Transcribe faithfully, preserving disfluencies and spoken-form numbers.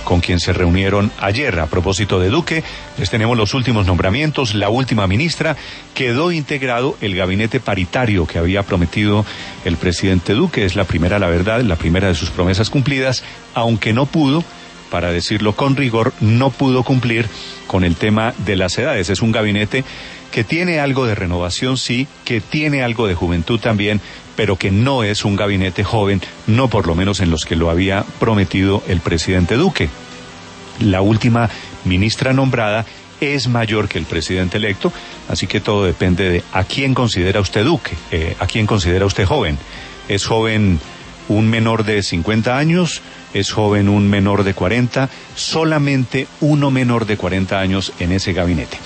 con quien se reunieron ayer. A propósito de Duque, les tenemos los últimos nombramientos. La última ministra, quedó integrado el gabinete paritario que había prometido el presidente Duque. Es la primera, la verdad, la primera de sus promesas cumplidas, aunque no pudo, para decirlo con rigor, no pudo cumplir con el tema de las edades. Es un gabinete que tiene algo de renovación, sí, que tiene algo de juventud también, pero que no es un gabinete joven, no por lo menos en los que lo había prometido el presidente Duque. La última ministra nombrada es mayor que el presidente electo, así que todo depende de a quién considera usted Duque, eh, a quién considera usted joven. ¿Es joven un menor de cincuenta años? ¿Es joven un menor de cuarenta? Solamente uno menor de cuarenta años en ese gabinete.